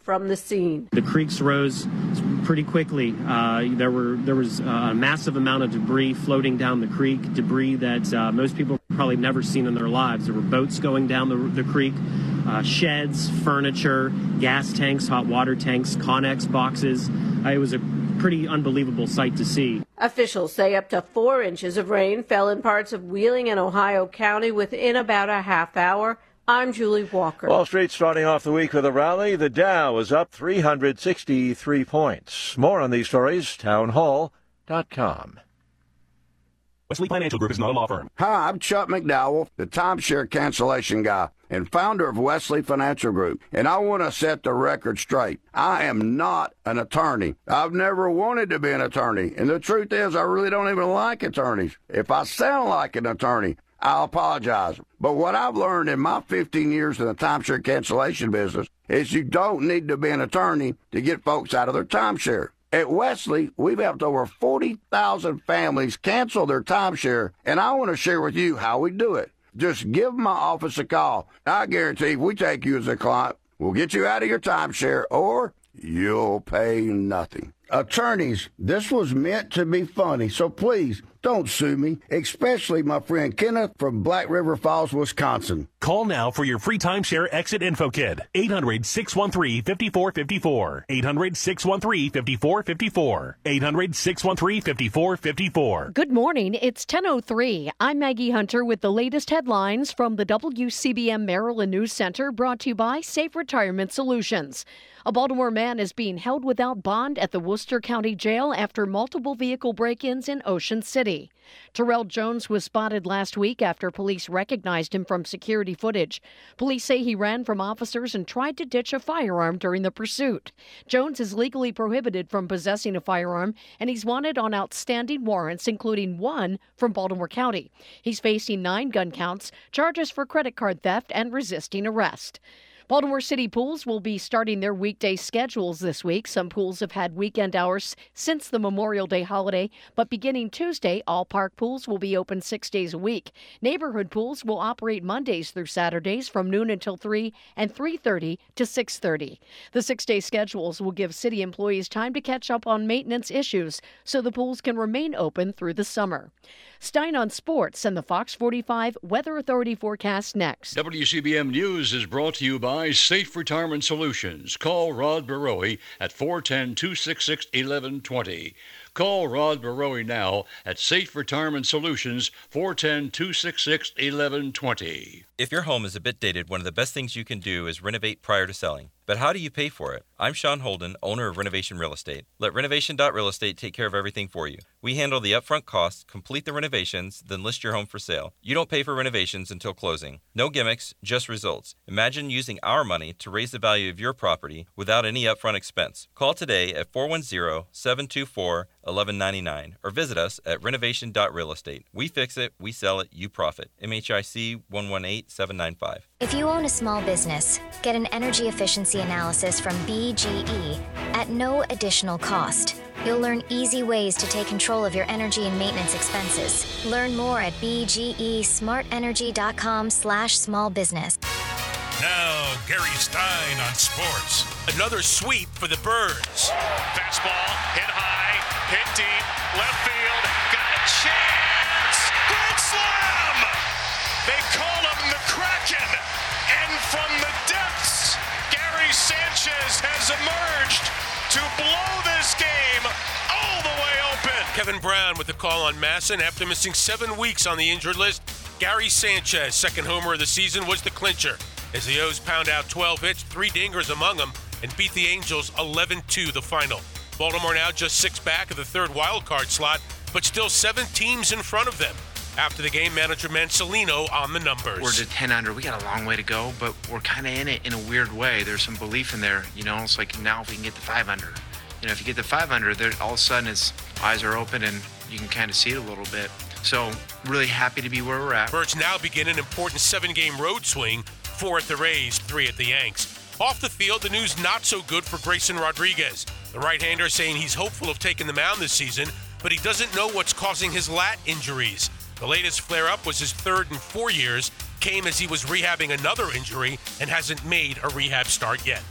from the scene. The creeks rose pretty quickly. There was a massive amount of debris floating down the creek, debris that most people probably never seen in their lives. There were boats going down the creek, sheds, furniture, gas tanks, hot water tanks, Connex boxes. It was a pretty unbelievable sight to see. Officials say up to 4 inches of rain fell in parts of Wheeling and Ohio County within about a half hour. I'm Julie Walker. Wall Street starting off the week with a rally. The Dow is up 363 points. More on these stories, townhall.com. Wesley Financial Group is not a law firm. Hi, I'm Chuck McDowell, the timeshare cancellation guy and founder of Wesley Financial Group, and I want to set the record straight. I am not an attorney. I've never wanted to be an attorney, and the truth is I really don't even like attorneys. If I sound like an attorney, I'll apologize. But what I've learned in my 15 years in the timeshare cancellation business is you don't need to be an attorney to get folks out of their timeshare. At Wesley, we've helped over 40,000 families cancel their timeshare, and I want to share with you how we do it. Just give my office a call. I guarantee if we take you as a client, we'll get you out of your timeshare, or you'll pay nothing. Attorneys, this was meant to be funny, so please don't sue me, especially my friend Kenneth from Black River Falls, Wisconsin. Call now for your free timeshare exit info kit. 800-613-5454. 800-613-5454. 800-613-5454. Good morning. It's 10:03. I'm Maggie Hunter with the latest headlines from the WCBM Maryland News Center, brought to you by Safe Retirement Solutions. A Baltimore man is being held without bond at the Worcester County Jail after multiple vehicle break-ins in Ocean City. Terrell Jones was spotted last week after police recognized him from security footage. Police say he ran from officers and tried to ditch a firearm during the pursuit. Jones is legally prohibited from possessing a firearm, and he's wanted on outstanding warrants, including one from Baltimore County. He's facing 9 gun counts, charges for credit card theft, and resisting arrest. Baltimore City pools will be starting their weekday schedules this week. Some pools have had weekend hours since the Memorial Day holiday, but beginning Tuesday, all park pools will be open 6 days a week. Neighborhood pools will operate Mondays through Saturdays from noon until 3 and 3:30 to 6:30. The 6-day schedules will give city employees time to catch up on maintenance issues so the pools can remain open through the summer. Stein on sports and the Fox 45 Weather Authority forecast next. WCBM News is brought to you by Safe Retirement Solutions. Call Rod Barowie at 410-266-1120. Call Rod Barowie now at Safe Retirement Solutions, 410-266-1120. If your home is a bit dated, one of the best things you can do is renovate prior to selling. But how do you pay for it? I'm Sean Holden, owner of Renovation Real Estate. Let Renovation.Real Estate take care of everything for you. We handle the upfront costs, complete the renovations, then list your home for sale. You don't pay for renovations until closing. No gimmicks, just results. Imagine using our money to raise the value of your property without any upfront expense. Call today at 410-724-1199 or visit us at Renovation.Real Estate. We fix it, we sell it, you profit. MHIC 118795. If you own a small business, get an energy efficiency analysis from BGE at no additional cost. You'll learn easy ways to take control of your energy and maintenance expenses. Learn more at bgesmartenergy.com/smallbusiness. Now, Gary Stein on sports. Another sweep for the Birds. Fastball, hit high, hit deep, left field, got a chance! Grand slam! They call him the Kraken, and from the depths, Gary Sanchez has emerged to blow this game all the way open. Kevin Brown with the call on Masson. After missing 7 weeks on the injured list, Gary Sanchez, second homer of the season, was the clincher, as the O's pound out 12 hits, 3 dingers among them, and beat the Angels 11-2 the final. Baltimore now just 6 back of the third wild card slot, but still 7 teams in front of them. After the game, manager Mancelino on the numbers. We're to 10 under. We got a long way to go, but we're kind of in it in a weird way. There's some belief in there, you know. It's like now if we can get the 5 under. You know, if you get the 5 under, there all of a sudden his eyes are open and you can kind of see it a little bit. So really happy to be where we're at. Birds now begin an important 7-game road swing, 4 at the Rays, 3 at the Yanks. Off the field, the news not so good for Grayson Rodriguez. The right-hander saying he's hopeful of taking the mound this season, but he doesn't know what's causing his lat injuries. The latest flare-up was his 3rd in 4 years, came as he was rehabbing another injury and hasn't made a rehab start yet.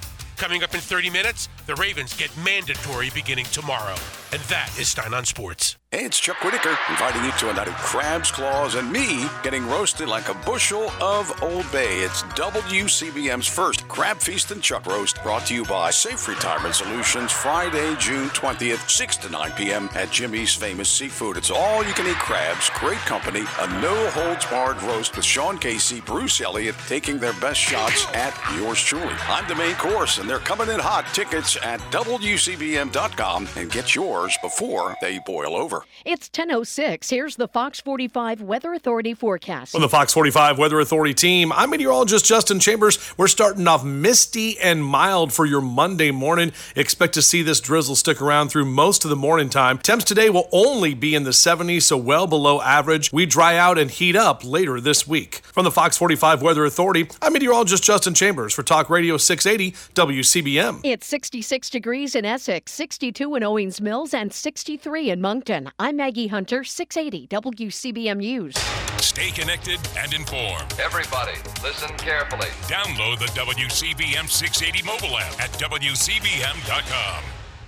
Coming up in 30 minutes, the Ravens get mandatory beginning tomorrow. And that is Stein on Sports. Hey, it's Chuck Whitaker inviting you to a night of crabs, claws, and me getting roasted like a bushel of Old Bay. It's WCBM's first Crab Feast and Chuck Roast, brought to you by Safe Retirement Solutions, Friday, June 20th, 6 to 9 p.m. at Jimmy's Famous Seafood. It's all you can eat crabs, great company, a no-holds-barred roast with Sean Casey, Bruce Elliott taking their best shots at yours truly. I'm the main course, and they're coming in hot. Tickets at WCBM.com and get yours before they boil over. It's 10:06. Here's the Fox 45 Weather Authority forecast. From the Fox 45 Weather Authority team, I'm meteorologist Justin Chambers. We're starting off misty and mild for your Monday morning. Expect to see this drizzle stick around through most of the morning time. Temps today will only be in the 70s, so well below average. We dry out and heat up later this week. From the Fox 45 Weather Authority, I'm meteorologist Justin Chambers for Talk Radio 680 WCBM. It's 66 degrees in Essex, 62 in Owings Mills, and 63 in Moncton. I'm Maggie Hunter, 680 WCBM News. Stay connected and informed. Everybody, listen carefully. Download the WCBM 680 mobile app at WCBM.com.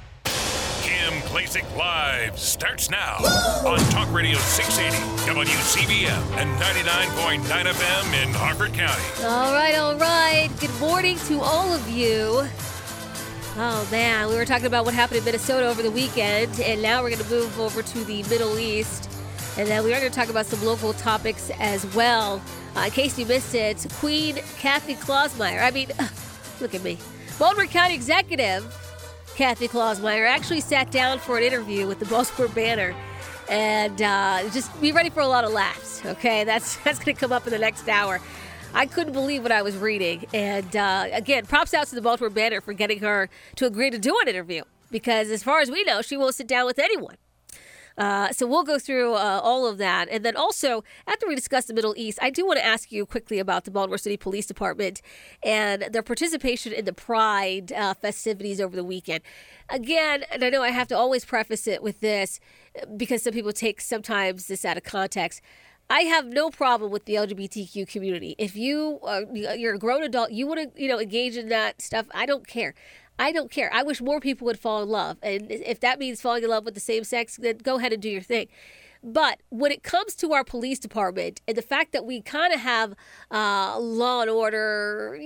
Kim Klacik Live starts now on Talk Radio 680 WCBM and 99.9 FM in Harford County. All right. Good morning to all of you. Oh, man, we were talking about what happened in Minnesota over the weekend, and now we're going to move over to the Middle East, and then we are going to talk about some local topics as well. In case you missed it, Queen Kathy Klausmeier, look at me. Baltimore County Executive Kathy Klausmeier actually sat down for an interview with the Baltimore Banner, and just be ready for a lot of laughs, okay? That's going to come up in the next hour. I couldn't believe what I was reading. And again, props out to the Baltimore Banner for getting her to agree to do an interview. Because as far as we know, she won't sit down with anyone. So we'll go through all of that. And then also, after we discuss the Middle East, I do want to ask you quickly about the Baltimore City Police Department and their participation in the Pride festivities over the weekend. Again, and I know I have to always preface it with this because some people take sometimes this out of context. I have no problem with the LGBTQ community. If you're a grown adult, you want to, engage in that stuff, I don't care. I wish more people would fall in love. And if that means falling in love with the same sex, then go ahead and do your thing. But when it comes to our police department and the fact that we kind of have law and order,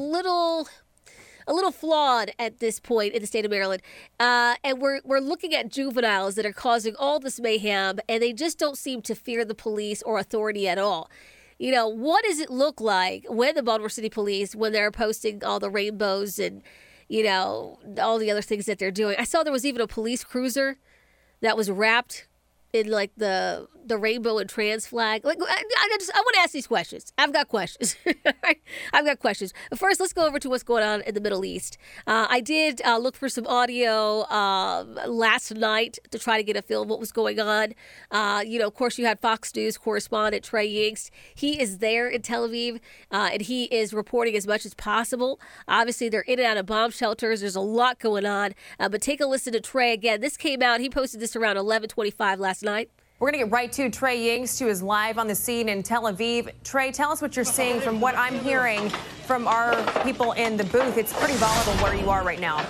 a little flawed at this point in the state of Maryland. And we're looking at juveniles that are causing all this mayhem, and they just don't seem to fear the police or authority at all. What does it look like when the Baltimore City Police, when they're posting all the rainbows and, all the other things that they're doing? I saw there was even a police cruiser that was wrapped in like the rainbow and trans flag. Like, I want to ask these questions. I've got questions. But first, let's go over to what's going on in the Middle East. I did look for some audio last night to try to get a feel of what was going on. Of course, you had Fox News correspondent Trey Yingst. He is there in Tel Aviv, and he is reporting as much as possible. Obviously, they're in and out of bomb shelters. There's a lot going on. But take a listen to Trey again. This came out. He posted this around 11:25 last night. We're going to get right to Trey Yingst, who is live on the scene in Tel Aviv. Trey, tell us what you're seeing. From what I'm hearing from our people in the booth, it's pretty volatile where you are right now.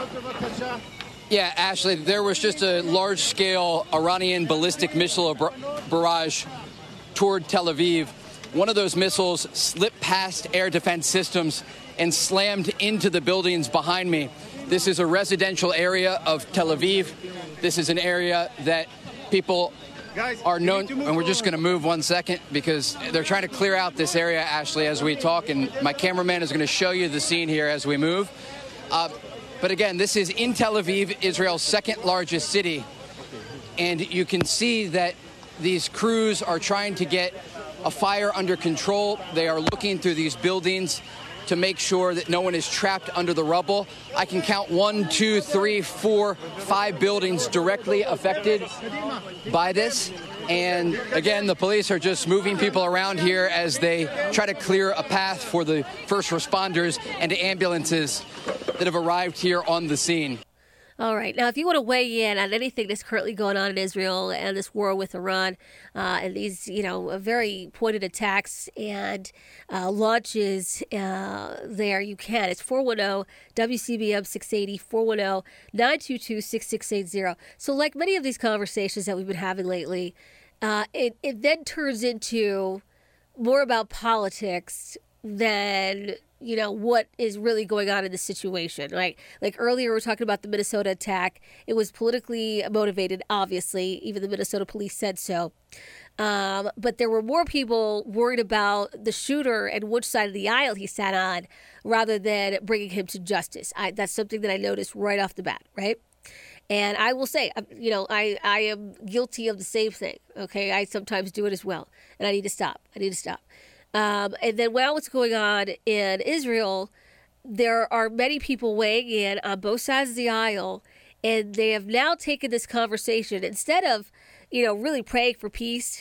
Yeah, Ashley, there was just a large-scale Iranian ballistic missile barrage toward Tel Aviv. One of those missiles slipped past air defense systems and slammed into the buildings behind me. This is a residential area of Tel Aviv. This is an area that people are known, and we're just going to move 1 second because they're trying to clear out this area, Ashley, as we talk, and my cameraman is going to show you the scene here as we move. But again, this is in Tel Aviv, Israel's second largest city, and you can see that these crews are trying to get a fire under control. They are looking through these buildings to make sure that no one is trapped under the rubble. I can count 1, 2, 3, 4, 5 buildings directly affected by this. And again, the police are just moving people around here as they try to clear a path for the first responders and ambulances that have arrived here on the scene. All right. Now, if you want to weigh in on anything that's currently going on in Israel and this war with Iran and these, very pointed attacks and launches there, you can. It's 410-WCBM 680, 410-922-6680. So like many of these conversations that we've been having lately, it then turns into more about politics than what is really going on in the situation, right? Like earlier, we were talking about the Minnesota attack. It was politically motivated, obviously. Even the Minnesota police said so. But there were more people worried about the shooter and which side of the aisle he sat on rather than bringing him to justice. That's something that I noticed right off the bat, right? And I will say, I am guilty of the same thing, okay? I sometimes do it as well, and I need to stop. And then while what's going on in Israel, there are many people weighing in on both sides of the aisle, and they have now taken this conversation instead of, really praying for peace.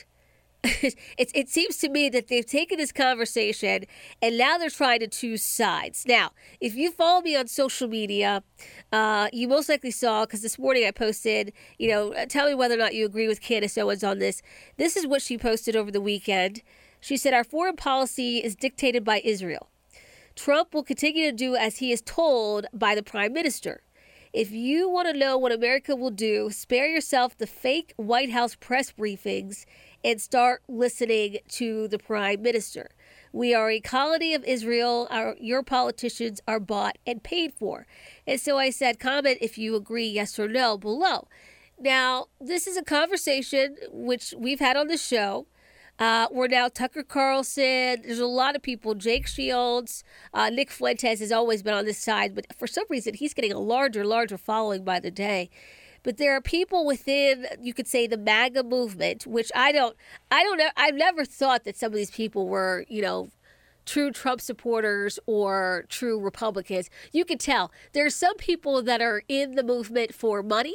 It seems to me that they've taken this conversation and now they're trying to choose sides. Now, if you follow me on social media, you most likely saw, because this morning I posted, tell me whether or not you agree with Candace Owens on this. This is what she posted over the weekend. She said, our foreign policy is dictated by Israel. Trump will continue to do as he is told by the prime minister. If you want to know what America will do, spare yourself the fake White House press briefings and start listening to the prime minister. We are a colony of Israel. Your politicians are bought and paid for. And so I said, comment if you agree, yes or no, below. Now, this is a conversation which we've had on the show. We're now Tucker Carlson. There's a lot of people. Jake Shields, Nick Fuentes has always been on this side, but for some reason he's getting a larger following by the day. But there are people within, you could say, the MAGA movement, which I don't know. I've never thought that some of these people were, true Trump supporters or true Republicans. You can tell there are some people that are in the movement for money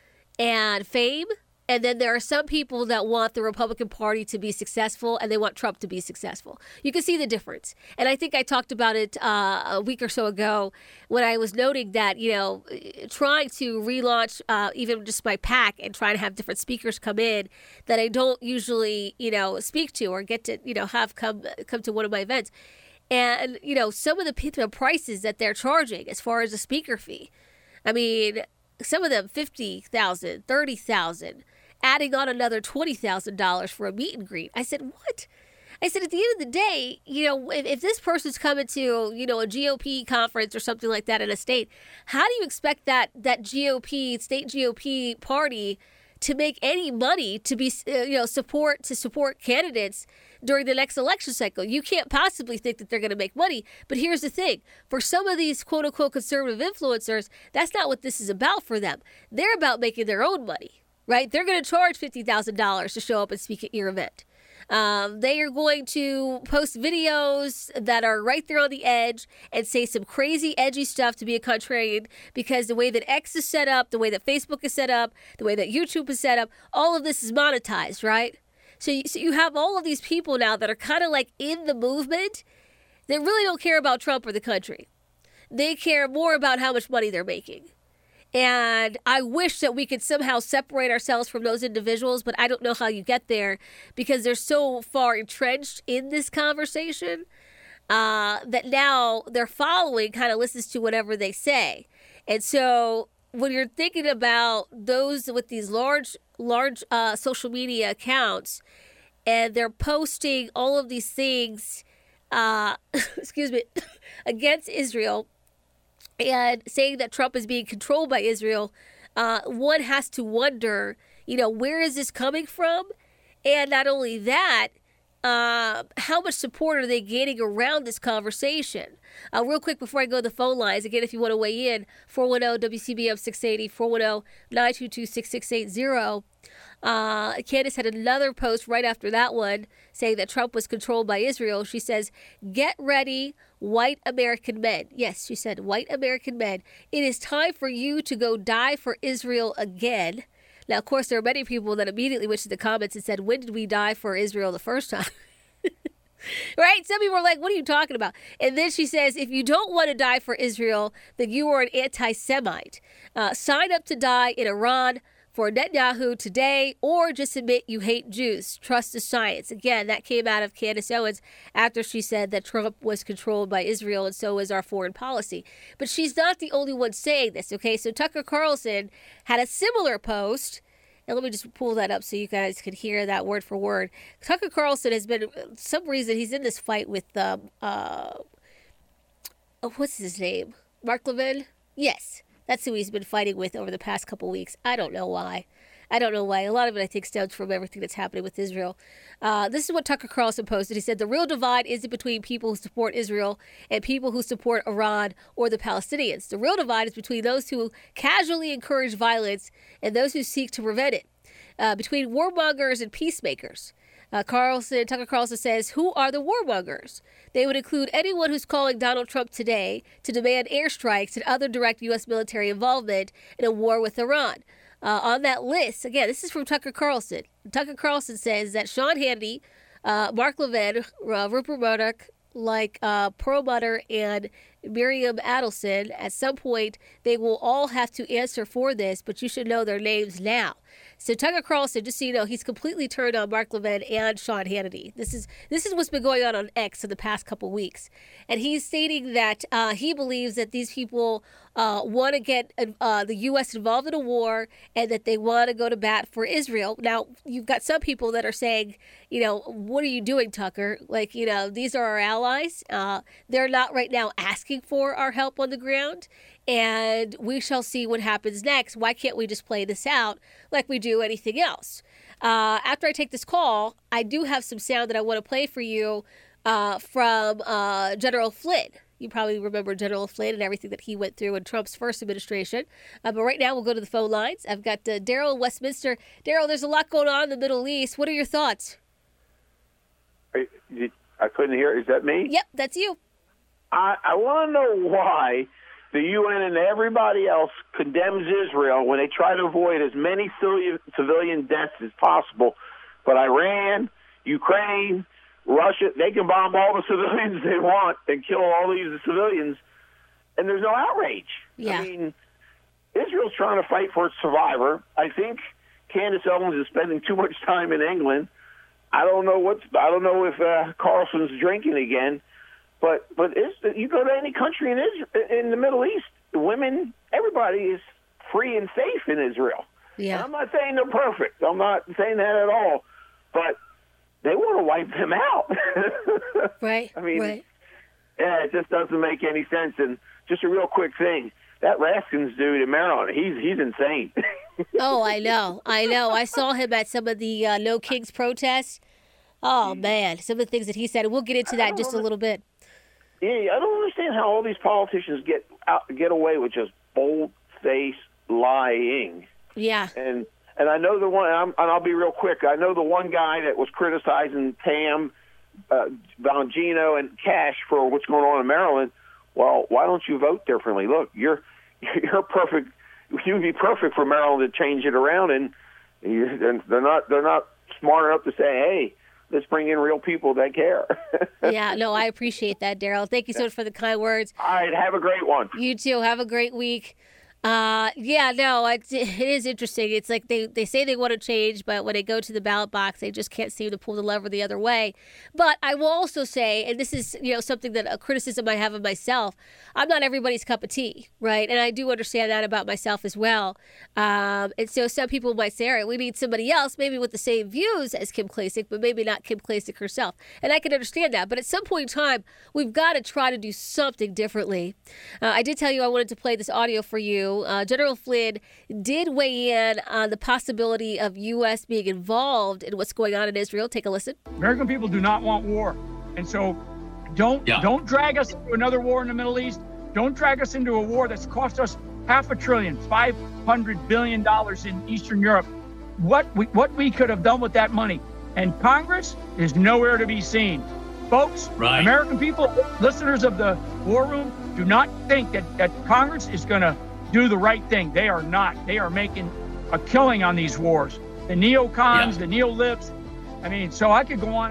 and fame. And then there are some people that want the Republican Party to be successful and they want Trump to be successful. You can see the difference. And I think I talked about it a week or so ago when I was noting that, trying to relaunch even just my PAC and trying to have different speakers come in that I don't usually, speak to or get to, have come to one of my events. And, some of the prices that they're charging as far as a speaker fee. I mean, some of them $50,000, $30,000. Adding on another $20,000 for a meet and greet. I said, what? I said, at the end of the day, if this person's coming to, a GOP conference or something like that in a state, how do you expect that GOP, state GOP party to make any money to be, support candidates during the next election cycle? You can't possibly think that they're going to make money. But here's the thing. For some of these quote unquote conservative influencers, that's not what this is about for them. They're about making their own money. Right? They're going to charge $50,000 to show up and speak at your event. They are going to post videos that are right there on the edge and say some crazy, edgy stuff to be a contrarian because the way that X is set up, the way that Facebook is set up, the way that YouTube is set up, all of this is monetized, right? So you have all of these people now that are kind of like in the movement. They really don't care about Trump or the country. They care more about how much money they're making. And I wish that we could somehow separate ourselves from those individuals, but I don't know how you get there because they're so far entrenched in this conversation that now their following kind of listens to whatever they say. And so when you're thinking about those with these large social media accounts and they're posting all of these things, against Israel, and saying that Trump is being controlled by Israel, one has to wonder, where is this coming from? And not only that, how much support are they gaining around this conversation? Real quick, before I go to the phone lines, again, if you want to weigh in, 410-WCBM 680, 410-922-6680. Candace had another post right after that one saying that Trump was controlled by Israel. She says, get ready, white American men. Yes, she said, white American men. It is time for you to go die for Israel again. Now, of course, there are many people that immediately went to the comments and said, when did we die for Israel the first time? Right? Some people are like, what are you talking about? And then she says, if you don't want to die for Israel, then you are an anti-Semite. Sign up to die in Iran for Netanyahu today, or just admit you hate Jews. Trust the science. Again, that came out of Candace Owens after she said that Trump was controlled by Israel and so is our foreign policy. But she's not the only one saying this, okay? So Tucker Carlson had a similar post. And let me just pull that up so you guys can hear that word for word. Tucker Carlson has been, for some reason, he's in this fight with, what's his name? Mark Levin? Yes. That's who he's been fighting with over the past couple weeks. I don't know why. A lot of it, I think, stems from everything that's happening with Israel. This is what Tucker Carlson posted. He said, the real divide isn't between people who support Israel and people who support Iran or the Palestinians. The real divide is between those who casually encourage violence and those who seek to prevent it, between warmongers and peacemakers. Tucker Carlson says, who are the warmongers? They would include anyone who's calling Donald Trump today to demand airstrikes and other direct U.S. military involvement in a war with Iran. On that list, again, this is from Tucker Carlson. Tucker Carlson says that Sean Hannity, Mark Levin, Rupert Murdoch, like Perlmutter and Miriam Adelson, at some point they will all have to answer for this, but you should know their names now. So Tucker Carlson, just so you know, he's completely turned on Mark Levin and Sean Hannity. This is what's been going on X in the past couple weeks. And he's stating that he believes that these people want to get the U.S. involved in a war and that they want to go to bat for Israel. Now, you've got some people that are saying, what are you doing, Tucker? These are our allies. They're not right now asking for our help on the ground. And we shall see what happens next. Why can't we just play this out like we do anything else? After I take this call, I do have some sound that I want to play for you from General Flynn. You probably remember General Flynn and everything that he went through in Trump's first administration. But right now, we'll go to the phone lines. I've got Daryl in Westminster. Daryl, there's a lot going on in the Middle East. What are your thoughts? I couldn't hear. Is that me? Yep, that's you. I want to know why the UN and everybody else condemns Israel when they try to avoid as many civilian deaths as possible. But Iran, Ukraine, Russia, they can bomb all the civilians they want and kill all these civilians, and there's no outrage. Yeah. I mean, Israel's trying to fight for its survivor. I think Candace Owens is spending too much time in England. I don't know if Carlson's drinking again. But you go to any country in the Middle East, women, everybody is free and safe in Israel. Yeah. And I'm not saying they're perfect. I'm not saying that at all. But they want to wipe them out. Right. I mean, right. Yeah, it just doesn't make any sense. And just a real quick thing, that Raskins dude in Maryland, he's insane. Oh, I know. I saw him at some of the No Kings protests. Oh, man, some of the things that he said. And we'll get into that in just a little bit. Yeah, I don't understand how all these politicians get away with just bold-faced lying. Yeah. And I know the one, and I'll be real quick. I know the one guy that was criticizing Tam, Bongino, and Cash for what's going on in Maryland. Well, why don't you vote differently? Look, you're perfect. You'd be perfect for Maryland to change it around, and they're not smart enough to say, hey, let's bring in real people that care. Yeah, no, I appreciate that, Daryl. Thank you so much for the kind words. All right, have a great one. You too. Have a great week. It is interesting. It's like they say they want to change, but when they go to the ballot box, they just can't seem to pull the lever the other way. But I will also say, and this is something that a criticism I have of myself, I'm not everybody's cup of tea, right? And I do understand that about myself as well. And so some people might say, all right, we need somebody else, maybe with the same views as Kim Klacik, but maybe not Kim Klacik herself. And I can understand that. But at some point in time, we've got to try to do something differently. I did tell you I wanted to play this audio for you. General Flynn did weigh in on the possibility of U.S. being involved in what's going on in Israel. Take a listen. American people do not want war. And so don't drag us into another war in the Middle East. Don't drag us into a war that's cost us $500 billion, $500 billion in Eastern Europe. What we could have done with that money. And Congress is nowhere to be seen. Folks, right. American people, listeners of the War Room, do not think that Congress is going to do the right thing. They are not. They are making a killing on these wars. The neocons, the neo-libs. I mean, so I could go on.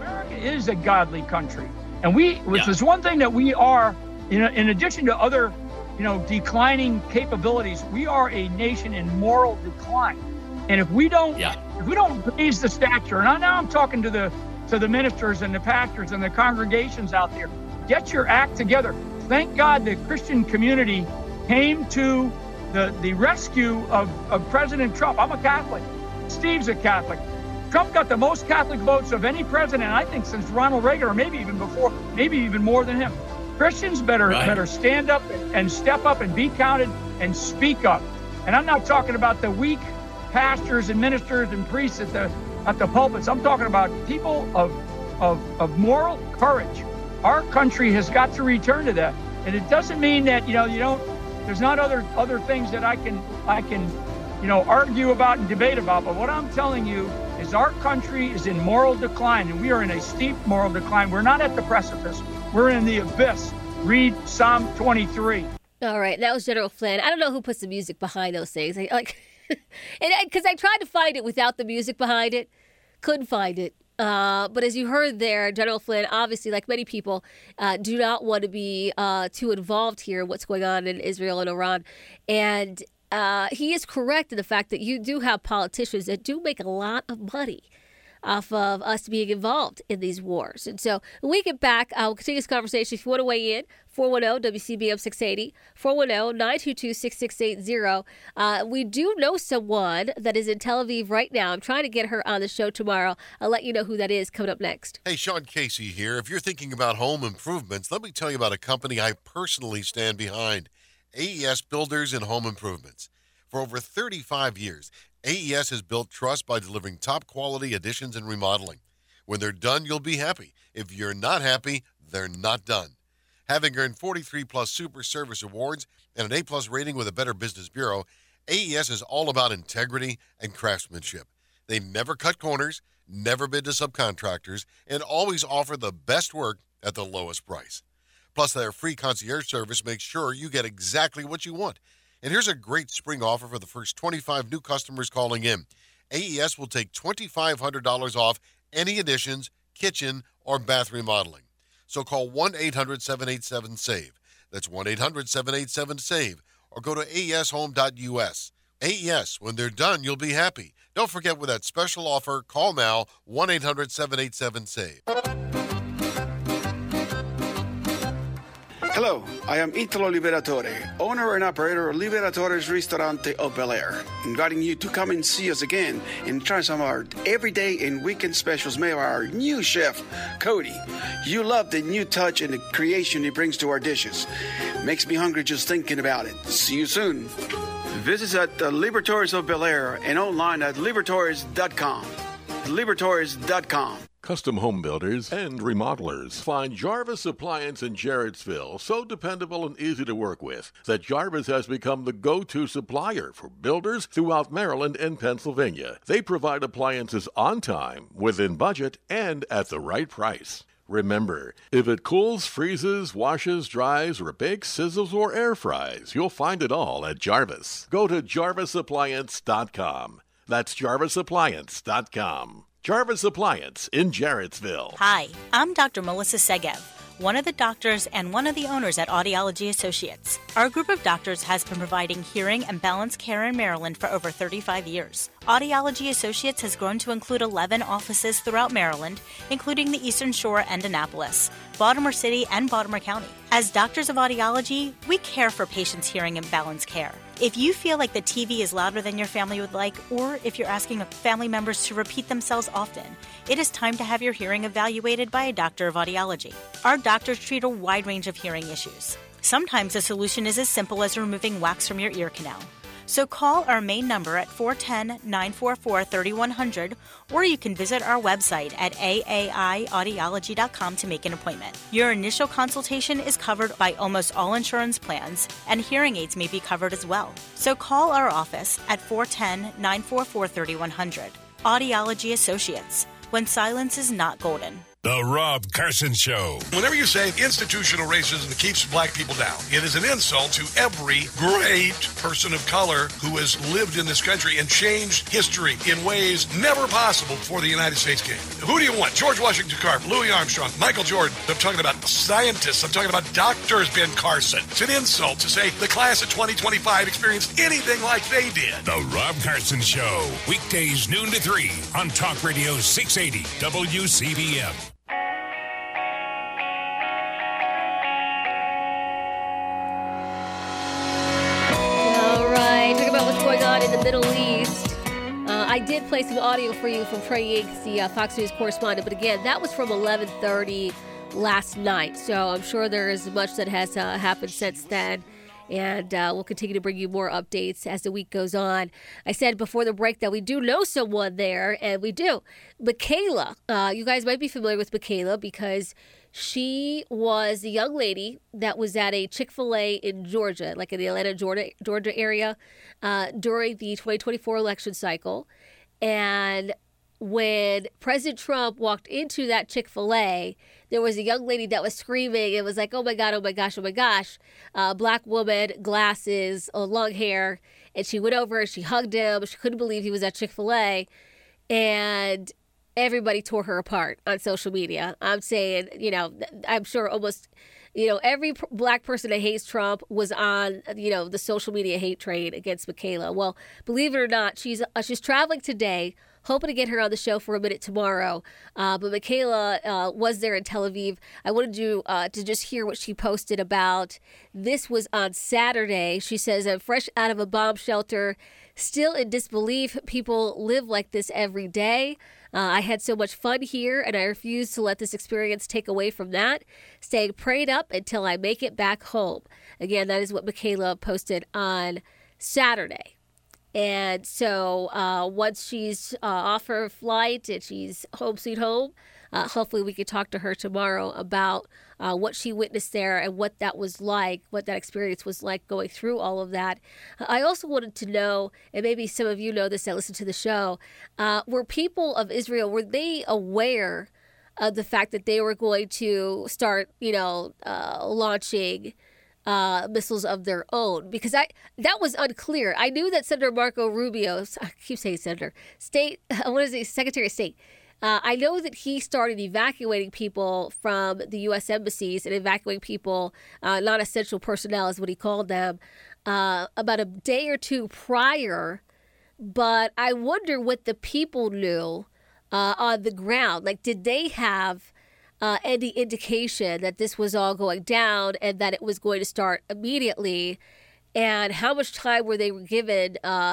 America is a godly country. And which is one thing that we are, in addition to other, declining capabilities, we are a nation in moral decline. And if we don't raise the stature, and now I'm talking to the ministers and the pastors and the congregations out there, get your act together. Thank God the Christian community came to the rescue of President Trump. I'm a Catholic. Steve's a Catholic. Trump got the most Catholic votes of any president, I think, since Ronald Reagan, or maybe even before, maybe even more than him. Christians better stand up and step up and be counted and speak up. And I'm not talking about the weak pastors and ministers and priests at the pulpits. I'm talking about people of moral courage. Our country has got to return to that. And it doesn't mean that, there's not other things that I can argue about and debate about. But what I'm telling you is our country is in moral decline, and we are in a steep moral decline. We're not at the precipice. We're in the abyss. Read Psalm 23. All right, that was General Flynn. I don't know who puts the music behind those things. Because I tried to find it without the music behind it. Couldn't find it. But as you heard there, General Flynn, obviously, like many people, do not want to be too involved here in what's going on in Israel and Iran. And he is correct in the fact that you do have politicians that do make a lot of money off of us being involved in these wars. And so when we get back, I'll continue this conversation. If you want to weigh in, 410-WCBM 680, 410-922-6680. We do know someone that is in Tel Aviv right now. I'm trying to get her on the show tomorrow. I'll let you know who that is coming up next. Hey, Sean Casey here. If you're thinking about home improvements, let me tell you about a company I personally stand behind, AES Builders and Home Improvements. For over 35 years, AES has built trust by delivering top-quality additions and remodeling. When they're done, you'll be happy. If you're not happy, they're not done. Having earned 43-plus Super Service Awards and an A-plus rating with a Better Business Bureau, AES is all about integrity and craftsmanship. They never cut corners, never bid to subcontractors, and always offer the best work at the lowest price. Plus, their free concierge service makes sure you get exactly what you want. And here's a great spring offer for the first 25 new customers calling in. AES will take $2,500 off any additions, kitchen, or bath remodeling. So call 1-800-787-SAVE. That's 1-800-787-SAVE. Or go to aeshome.us. AES, when they're done, you'll be happy. Don't forget, with that special offer, call now, 1-800-787-SAVE. Hello, I am Italo Liberatore, owner and operator of Liberatore's Ristorante of Bel Air, inviting you to come and see us again and try some of our everyday and weekend specials made by our new chef, Cody. You love the new touch and the creation he brings to our dishes. Makes me hungry just thinking about it. See you soon. Visit us at the Liberatores of Bel Air and online at liberatores.com. Liberatores.com. Custom home builders and remodelers find Jarvis Appliance in Jarrettsville so dependable and easy to work with that Jarvis has become the go-to supplier for builders throughout Maryland and Pennsylvania. They provide appliances on time, within budget, and at the right price. Remember, if it cools, freezes, washes, dries, or bakes, sizzles, or air fries, you'll find it all at Jarvis. Go to jarvisappliance.com. That's jarvisappliance.com. Jarvis Appliance in Jarrettsville. Hi, I'm Dr. Melissa Segev, one of the doctors and one of the owners at Audiology Associates. Our group of doctors has been providing hearing and balance care in Maryland for over 35 years. Audiology Associates has grown to include 11 offices throughout Maryland, including the Eastern Shore and Annapolis, Baltimore City, and Baltimore County. As doctors of audiology, we care for patients' hearing and balance care. If you feel like the TV is louder than your family would like, or if you're asking family members to repeat themselves often, it is time to have your hearing evaluated by a doctor of audiology. Our doctors treat a wide range of hearing issues. Sometimes the solution is as simple as removing wax from your ear canal. So call our main number at 410-944-3100, or you can visit our website at aaiaudiology.com to make an appointment. Your initial consultation is covered by almost all insurance plans, and hearing aids may be covered as well. So call our office at 410-944-3100. Audiology Associates, when silence is not golden. The Rob Carson Show. Whenever you say institutional racism keeps black people down, it is an insult to every great person of color who has lived in this country and changed history in ways never possible before the United States came. Who do you want? George Washington Carver, Louis Armstrong, Michael Jordan. I'm talking about scientists. I'm talking about doctors, Ben Carson. It's an insult to say the class of 2025 experienced anything like they did. The Rob Carson Show. Weekdays noon to 3 on Talk Radio 680 WCBM. Talk about what's going on in the Middle East. I did play some audio for you from Trey Yingst, the Fox News correspondent, but again, that was from 11:30 last night. So I'm sure there is much that has happened since then, and we'll continue to bring you more updates as the week goes on. I said before the break that we do know someone there, and we do. Michaela, you guys might be familiar with Michaela because she was the young lady that was at a Chick-fil-A in Georgia, like in the Atlanta, Georgia area, during the 2024 election cycle. And when President Trump walked into that Chick-fil-A, there was a young lady that was screaming. It was like, oh my God, oh my gosh, oh my gosh. Black woman, glasses, long hair. And she went over and she hugged him. She couldn't believe he was at Chick-fil-A. And everybody tore her apart on social media. I'm saying, I'm sure almost, every black person that hates Trump was on, the social media hate train against Michaela. Well, believe it or not, she's traveling today, hoping to get her on the show for a minute tomorrow. But Michaela was there in Tel Aviv. I wanted you to just hear what she posted about. This was on Saturday. She says, I'm fresh out of a bomb shelter, still in disbelief. People live like this every day. I had so much fun here, and I refuse to let this experience take away from that. Staying prayed up until I make it back home. Again, that is what Michaela posted on Saturday. And so once she's off her flight and she's home sweet home, hopefully we can talk to her tomorrow about what she witnessed there and what that was like, what that experience was like going through all of that. I also wanted to know, and maybe some of you know this that listen to the show, were people of Israel, were they aware of the fact that they were going to start, launching missiles of their own? Because that was unclear. I knew that Senator Marco Rubio, I keep saying Senator, Secretary of State, I know that he started evacuating people from the U.S. embassies and evacuating people, non-essential personnel is what he called them, about a day or two prior. But I wonder what the people knew on the ground. Like, did they have any indication that this was all going down and that it was going to start immediately? And how much time were they given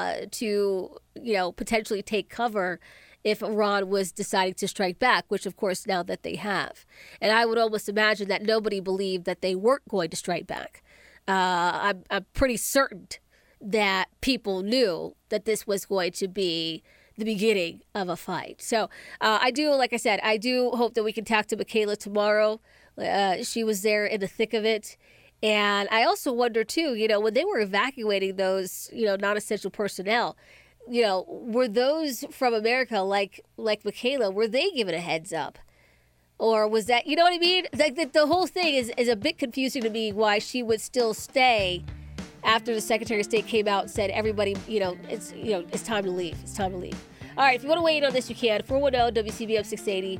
to, potentially take cover if Iran was deciding to strike back, which, of course, now that they have. And I would almost imagine that nobody believed that they weren't going to strike back. I'm pretty certain that people knew that this was going to be the beginning of a fight. So I do hope that we can talk to Michaela tomorrow. She was there in the thick of it. And I also wonder, too, when they were evacuating those, non-essential personnel, were those from America, like Michaela, were they given a heads up? Or was that, you know what I mean? Like the whole thing is a bit confusing to me why she would still stay after the Secretary of State came out and said, everybody, it's time to leave. It's time to leave. All right, if you want to weigh in on this, you can. 410-WCBM-680,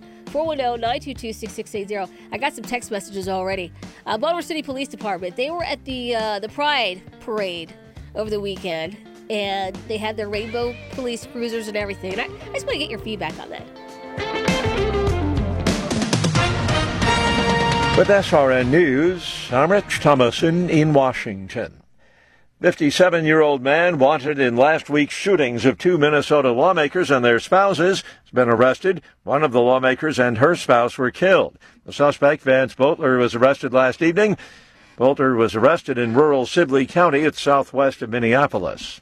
410-922-6680. I got some text messages already. Baltimore City Police Department, they were at the Pride Parade over the weekend, and they had their rainbow police cruisers and everything. And I just want to get your feedback on that. With SRN News, I'm Rich Thomason in Washington. 57-year-old man wanted in last week's shootings of two Minnesota lawmakers and their spouses has been arrested. One of the lawmakers and her spouse were killed. The suspect, Vance Boatler, was arrested last evening. Boatler was arrested in rural Sibley County at southwest of Minneapolis.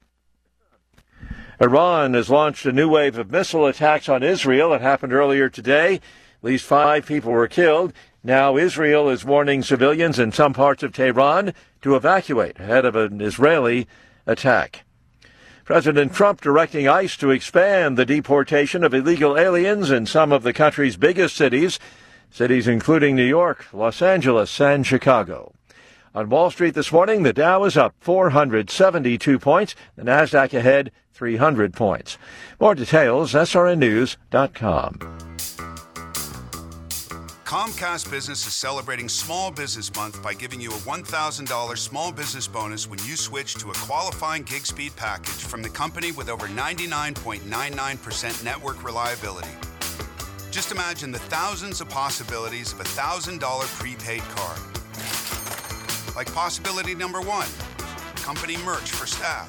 Iran has launched a new wave of missile attacks on Israel. It happened earlier today. At least 5 people were killed. Now Israel is warning civilians in some parts of Tehran to evacuate ahead of an Israeli attack. President Trump directing ICE to expand the deportation of illegal aliens in some of the country's biggest cities including New York, Los Angeles, and Chicago. On Wall Street this morning, the Dow is up 472 points, the Nasdaq ahead 300 points. More details, srnnews.com. Comcast Business is celebrating Small Business Month by giving you a $1,000 small business bonus when you switch to a qualifying gig speed package from the company with over 99.99% network reliability. Just imagine the thousands of possibilities of a $1,000 prepaid card. Like possibility number 1, company merch for staff.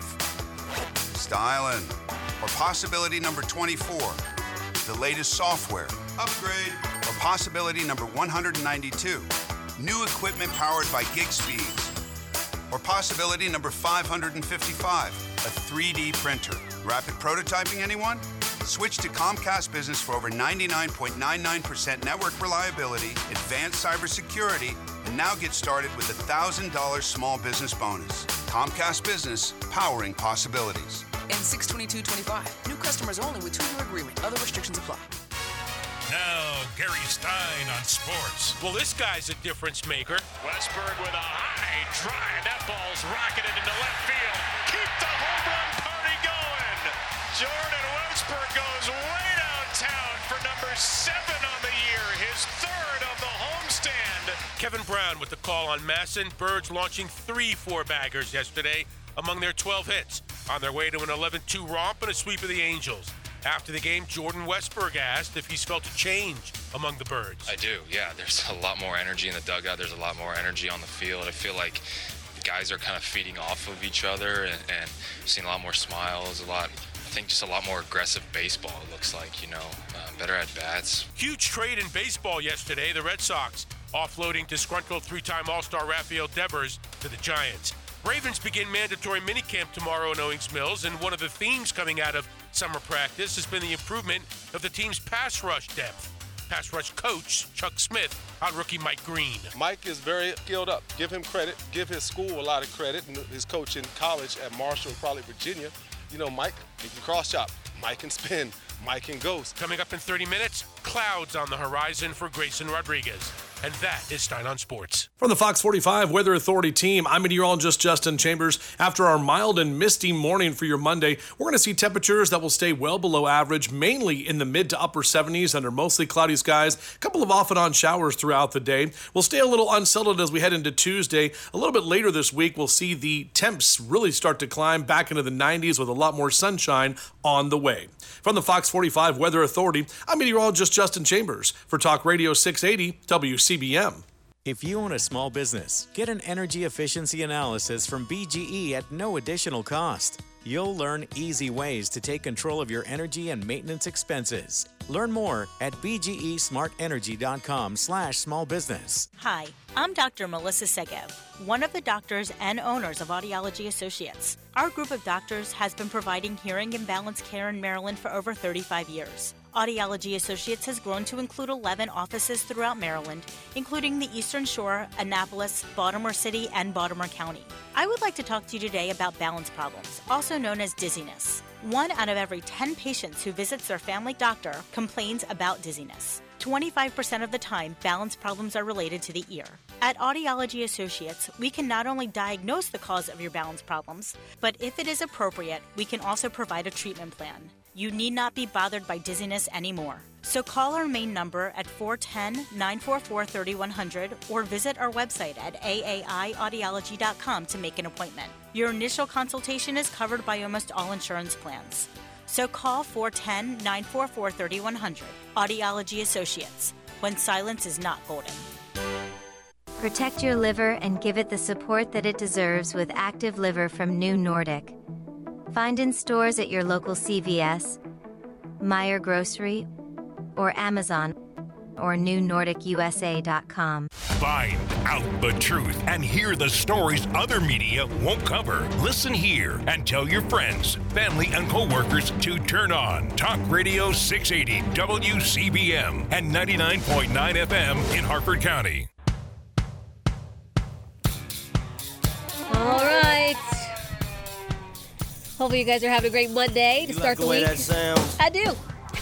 Stylin'. Or possibility number 24, the latest software. Upgrade. Or possibility number 192, new equipment powered by gig speeds. Or possibility number 555, a 3D printer. Rapid prototyping, anyone? Switch to Comcast Business for over 99.99% network reliability, advanced cybersecurity, and now get started with a $1,000 small business bonus. Comcast Business, powering possibilities. And 6/22/25. New customers only with 2-year agreement. Other restrictions apply. Now, Gary Stein on sports. Well, this guy's a difference maker. Westberg with a high drive. That ball's rocketed into left field. Keep the home run party going. Jordan Westberg goes way downtown for number 7 on the year, his 3rd of the homestand. Kevin Brown with the call on Masson. Birds launching 3 4-baggers yesterday among their 12 hits on their way to an 11-2 romp and a sweep of the Angels. After the game, Jordan Westberg asked if he's felt a change among the Birds. I do, yeah. There's a lot more energy in the dugout. There's a lot more energy on the field. I feel like the guys are kind of feeding off of each other, and seeing a lot more smiles, I think just a lot more aggressive baseball, it looks like, better at bats. Huge trade in baseball yesterday. The Red Sox offloading disgruntled 3-time All-Star Rafael Devers to the Giants. Ravens begin mandatory minicamp tomorrow in Owings Mills, and one of the themes coming out of summer practice has been the improvement of the team's pass rush depth. Pass rush coach Chuck Smith on rookie Mike Green. Mike is very skilled up. Give him credit. Give his school a lot of credit. And his coach in college at Marshall and probably Virginia. Mike, he can cross chop. Mike can spin. Mike can ghost. Coming up in 30 minutes, clouds on the horizon for Grayson Rodriguez. And that is Stein on Sports. From the Fox 45 Weather Authority team, I'm meteorologist Justin Chambers. After our mild and misty morning for your Monday, we're going to see temperatures that will stay well below average, mainly in the mid to upper 70s under mostly cloudy skies. A couple of off and on showers throughout the day. We'll stay a little unsettled as we head into Tuesday. A little bit later this week, we'll see the temps really start to climb back into the 90s with a lot more sunshine on the way. From the Fox 45 Weather Authority, I'm meteorologist Justin Chambers for Talk Radio 680 WCBM. If you own a small business, get an energy efficiency analysis from BGE at no additional cost. You'll learn easy ways to take control of your energy and maintenance expenses. Learn more at bgesmartenergy.com/smallbusiness. Hi, I'm Dr. Melissa Segev, one of the doctors and owners of Audiology Associates. Our group of doctors has been providing hearing and balance care in Maryland for over 35 years. Audiology Associates has grown to include 11 offices throughout Maryland, including the Eastern Shore, Annapolis, Baltimore City, and Baltimore County. I would like to talk to you today about balance problems, also known as dizziness. 1 out of every 10 patients who visits their family doctor complains about dizziness. 25% of the time, balance problems are related to the ear. At Audiology Associates, we can not only diagnose the cause of your balance problems, but if it is appropriate, we can also provide a treatment plan. You need not be bothered by dizziness anymore. So call our main number at 410-944-3100 or visit our website at aaiaudiology.com to make an appointment. Your initial consultation is covered by almost all insurance plans. So call 410-944-3100. Audiology Associates, when silence is not golden. Protect your liver and give it the support that it deserves with Active Liver from New Nordic. Find in stores at your local CVS, Meijer Grocery, or Amazon, or newnordicusa.com. Find out the truth and hear the stories other media won't cover. Listen here and tell your friends, family, and co-workers to turn on Talk Radio 680 WCBM and 99.9 FM in Harford County. All right. Hopefully you guys are having a great Monday to start the week. That sounds? I do.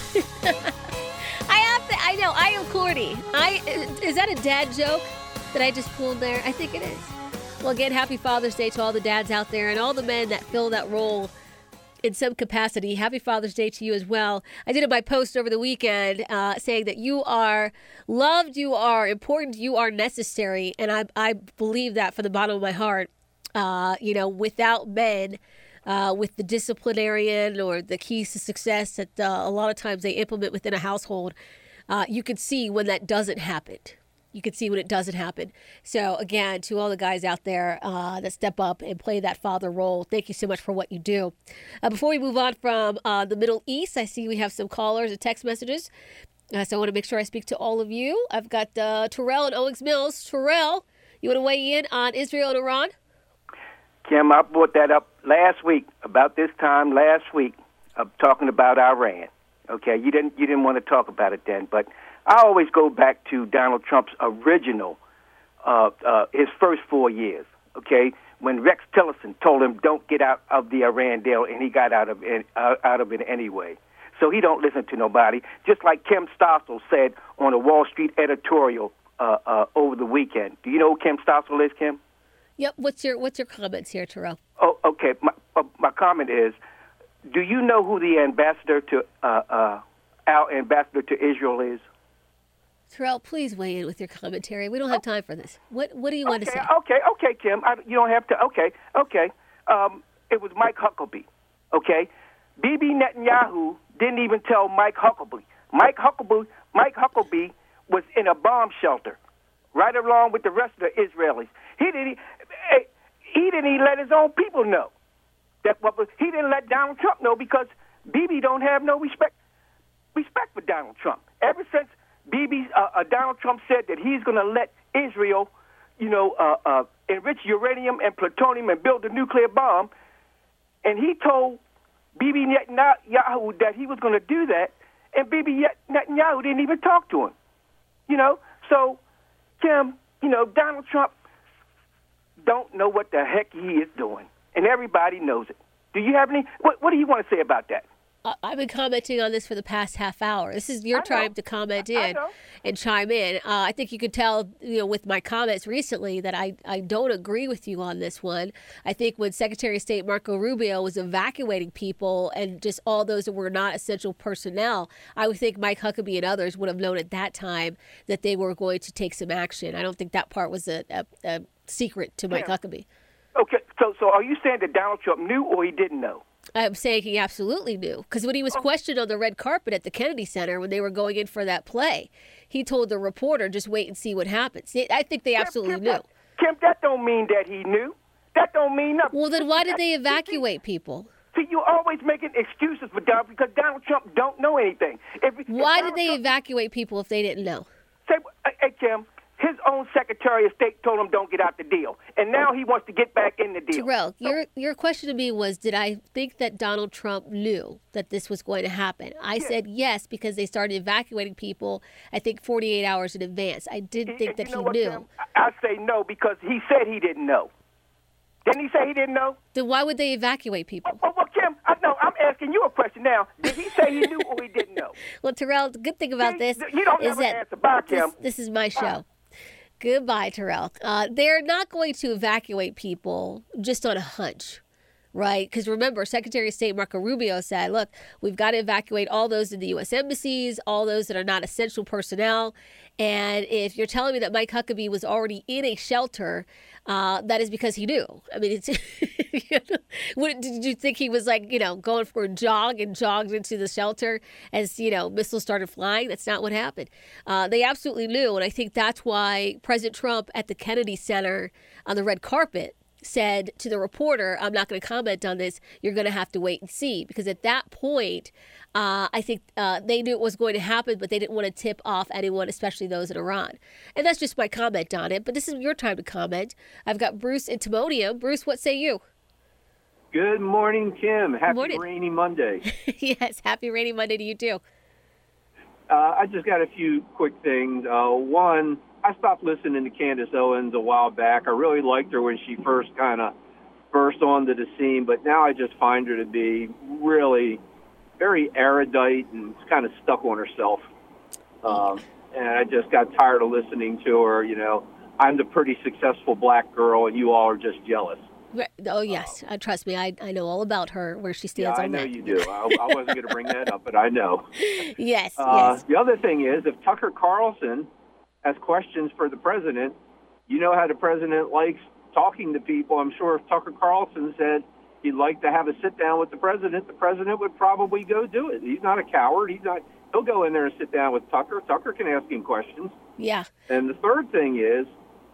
I know. I am corny. Is that a dad joke that I just pulled there? I think it is. Well, again, happy Father's Day to all the dads out there and all the men that fill that role in some capacity. Happy Father's Day to you as well. I did my post over the weekend saying that you are loved, you are important, you are necessary, and I believe that from the bottom of my heart. Without men, with the disciplinarian or the keys to success that a lot of times they implement within a household, you can see when that doesn't happen. You can see when it doesn't happen. So, again, to all the guys out there that step up and play that father role, thank you so much for what you do. Before we move on from the Middle East, I see we have some callers and text messages. So I want to make sure I speak to all of you. I've got Terrell in Owings Mills. Terrell, you want to weigh in on Israel and Iran? Kim, I brought that up last week, about this time last week, talking about Iran. Okay, you didn't want to talk about it then, but I always go back to Donald Trump's original, his first 4 years, okay, when Rex Tillerson told him don't get out of the Iran deal, and he got out of it anyway. So he don't listen to nobody, just like Kim Stossel said on a Wall Street editorial over the weekend. Do you know who Kim Stossel is, Kim? Yep. What's your comments here, Terrell? Oh, okay. My comment is, do you know who the ambassador to our ambassador to Israel is? Terrell, please weigh in with your commentary. We don't have time for this. What do you want to say? Okay, Kim. You don't have to. Okay. It was Mike Huckabee. Okay, Bibi Netanyahu didn't even tell Mike Huckabee. Mike Huckabee was in a bomb shelter, right along with the rest of the Israelis. He didn't even let his own people know. He didn't let Donald Trump know because Bibi don't have no respect for Donald Trump. Ever since Donald Trump said that he's going to let Israel, enrich uranium and plutonium and build a nuclear bomb, and he told Bibi Netanyahu that he was going to do that, and Bibi Netanyahu didn't even talk to him. So, Kim, Donald Trump don't know what the heck he is doing, and everybody knows it. Do you have any? What do you want to say about that? I've been commenting on this for the past half hour. This is your time to comment in and chime in. I think you could tell, with my comments recently that I don't agree with you on this one. I think when Secretary of State Marco Rubio was evacuating people and just all those that were not essential personnel, I would think Mike Huckabee and others would have known at that time that they were going to take some action. I don't think that part was a secret to Mike Huckabee. Okay, so are you saying that Donald Trump knew or he didn't know? I'm saying he absolutely knew, because when he was questioned on the red carpet at the Kennedy Center when they were going in for that play, he told the reporter, just wait and see what happens. I think they absolutely knew. Kim, that don't mean that he knew. That don't mean nothing. Well, then why did they evacuate people? See, you're always making excuses for Donald because Donald Trump don't know anything. Why did they evacuate people if they didn't know? Hey, Kim, his own Secretary of State told him don't get out the deal, and now he wants to get back in the deal. Terrell, your question to me was, did I think that Donald Trump knew that this was going to happen? I said yes, because they started evacuating people, I think, 48 hours in advance. I didn't think that he knew. Kim? I say no because he said he didn't know. Didn't he say he didn't know? Then why would they evacuate people? Well, Kim, I'm asking you a question now. Did he say he knew or he didn't know? Well, Terrell, the good thing about this is that this is my show. Goodbye, Terrell. They're not going to evacuate people just on a hunch, right? Because remember, Secretary of State Marco Rubio said, look, we've got to evacuate all those in the U.S. embassies, all those that are not essential personnel. And if you're telling me that Mike Huckabee was already in a shelter, that is because he knew. I mean, it's did you think he was going for a jog and jogged into the shelter as, missiles started flying? That's not what happened. They absolutely knew. And I think that's why President Trump at the Kennedy Center on the red carpet said to the reporter, I'm not going to comment on this. You're going to have to wait and see. Because at that point, I think they knew it was going to happen, but they didn't want to tip off anyone, especially those in Iran. And that's just my comment on it. But this is your time to comment. I've got Bruce in Timonium. Bruce, what say you? Good morning, Kim. Happy rainy Monday. Yes, happy rainy Monday to you, too. I just got a few quick things. One, I stopped listening to Candace Owens a while back. I really liked her when she first burst onto the scene, but now I just find her to be really very erudite and kind of stuck on herself. And I just got tired of listening to her. You know, I'm the pretty successful black girl, and you all are just jealous. Oh, yes. Trust me, I know all about her, where she stands on that. Yeah, I know you do. I wasn't going to bring that up, but I know. Yes, yes. The other thing is, if Tucker Carlson has questions for the president, you know how the president likes talking to people. I'm sure if Tucker Carlson said he'd like to have a sit-down with the president would probably go do it. He's not a coward. He'll go in there and sit down with Tucker. Tucker can ask him questions. Yeah. And the third thing is,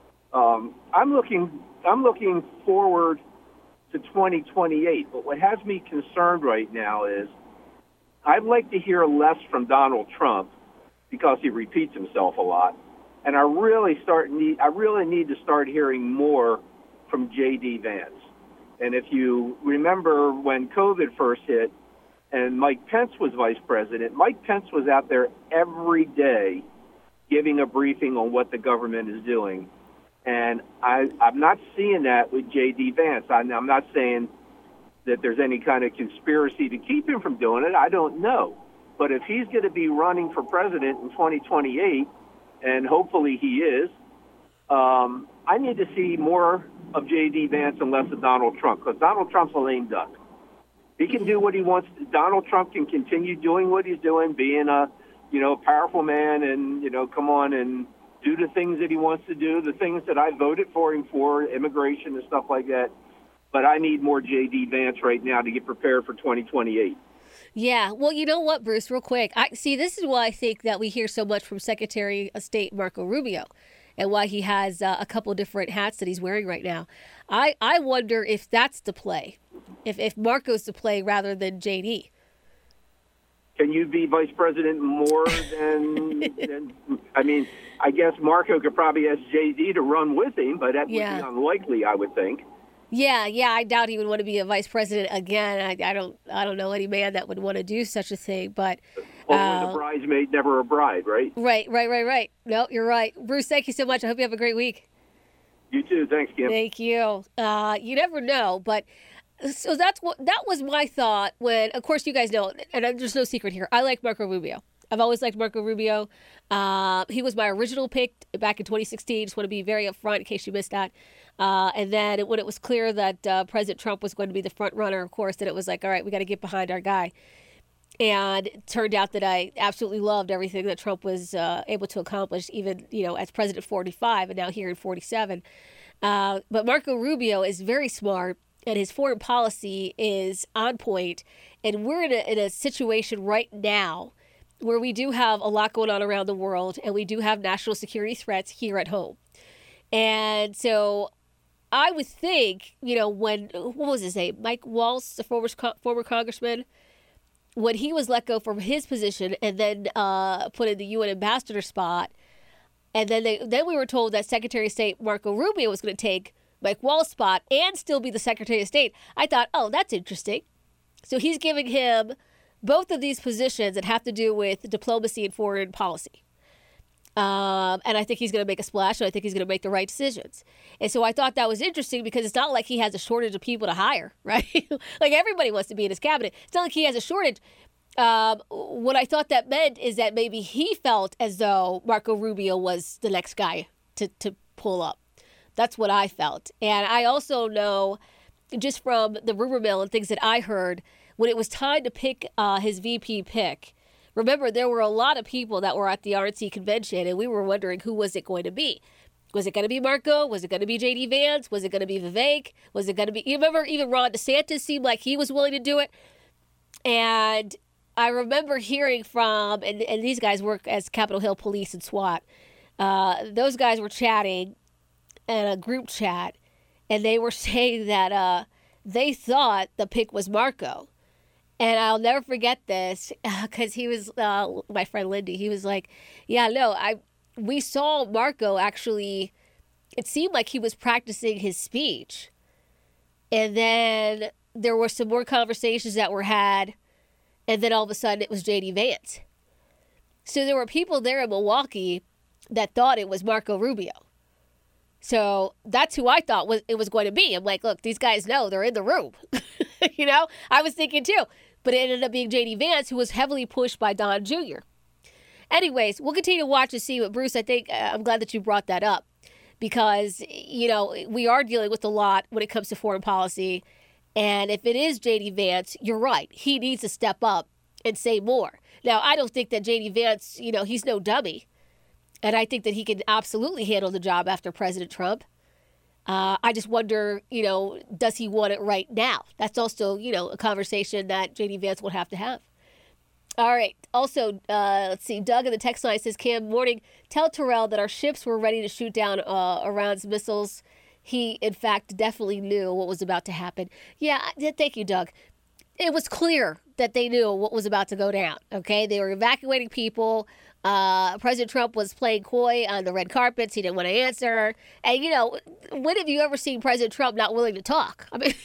I'm looking forward to 2028, but what has me concerned right now is I'd like to hear less from Donald Trump because he repeats himself a lot, and I really need to start hearing more from J.D. Vance. And if you remember when COVID first hit and Mike Pence was vice president, Mike Pence was out there every day giving a briefing on what the government is doing. And I'm not seeing that with J.D. Vance. I'm not saying that there's any kind of conspiracy to keep him from doing it. I don't know. But if he's going to be running for president in 2028, and hopefully he is, I need to see more of J.D. Vance and less of Donald Trump, because Donald Trump's a lame duck. He can do what he wants. Donald Trump can continue doing what he's doing, being a powerful man, and come on and do the things that he wants to do, the things that I voted for him for, immigration and stuff like that. But I need more J.D. Vance right now to get prepared for 2028. Yeah. Well, you know what, Bruce, real quick. This is why I think that we hear so much from Secretary of State Marco Rubio and why he has a couple different hats that he's wearing right now. I wonder if that's the play, if Marco's the play rather than J.D. Can you be vice president more than I guess Marco could probably ask J.D. to run with him, but that would be unlikely, I would think. Yeah, I doubt he would want to be a vice president again. I don't know any man that would want to do such a thing, but only the bridesmaid, never a bride, right? Right. No, you're right. Bruce, thank you so much. I hope you have a great week. You too. Thanks, Kim. Thank you. You never know, but so that was my thought when, of course, you guys know, and there's no secret here, I like Marco Rubio. I've always liked Marco Rubio. He was my original pick back in 2016. Just want to be very upfront in case you missed that. And then when it was clear that President Trump was going to be the front runner, of course, then it was like, all right, we got to get behind our guy. And it turned out that I absolutely loved everything that Trump was able to accomplish, even, as President 45 and now here in 47. But Marco Rubio is very smart, and his foreign policy is on point. And we're in a situation right now where we do have a lot going on around the world, and we do have national security threats here at home. And so I would think, what was his name? Mike Waltz, the former congressman, when he was let go from his position and then put in the UN ambassador spot, and then we were told that Secretary of State Marco Rubio was going to take Mike Waltz's spot and still be the Secretary of State. I thought, oh, that's interesting. So he's giving him both of these positions that have to do with diplomacy and foreign policy. And I think he's going to make a splash, and I think he's going to make the right decisions. And so I thought that was interesting because it's not like he has a shortage of people to hire, right? Like everybody wants to be in his cabinet. It's not like he has a shortage. What I thought that meant is that maybe he felt as though Marco Rubio was the next guy to pull up. That's what I felt. And I also know, just from the rumor mill and things that I heard, when it was time to pick his VP pick, remember, there were a lot of people that were at the RNC convention, and we were wondering who was it going to be. Was it going to be Marco? Was it going to be J.D. Vance? Was it going to be Vivek? Was it going to be... You remember even Ron DeSantis seemed like he was willing to do it? And I remember hearing from... And these guys work as Capitol Hill Police and SWAT. Those guys were chatting in a group chat, and they were saying that they thought the pick was Marco. And I'll never forget this because he was, my friend Lindy, he was like, yeah, no, we saw Marco actually, it seemed like he was practicing his speech. And then there were some more conversations that were had. And then all of a sudden it was J.D. Vance. So there were people there in Milwaukee that thought it was Marco Rubio. So that's who I thought it was going to be. I'm like, look, these guys know they're in the room. You know, I was thinking too. But it ended up being J.D. Vance, who was heavily pushed by Don Jr. Anyways, we'll continue to watch and see. But Bruce, I think I'm glad that you brought that up because, you know, we are dealing with a lot when it comes to foreign policy. And if it is J.D. Vance, you're right. He needs to step up and say more. Now, I don't think that J.D. Vance, you know, he's no dummy. And I think that he can absolutely handle the job after President Trump. I just wonder, you know, does he want it right now? That's also, you know, a conversation that J.D. Vance will have to have. All right. Also, let's see. Doug in the text line says, Cam, morning, tell Terrell that our ships were ready to shoot down Iran's missiles. He, in fact, definitely knew what was about to happen. Yeah, thank you, Doug. It was clear that they knew what was about to go down, okay? They were evacuating people. President Trump was playing coy on the red carpets. He didn't want to answer. And, you know, when have you ever seen President Trump not willing to talk? I mean,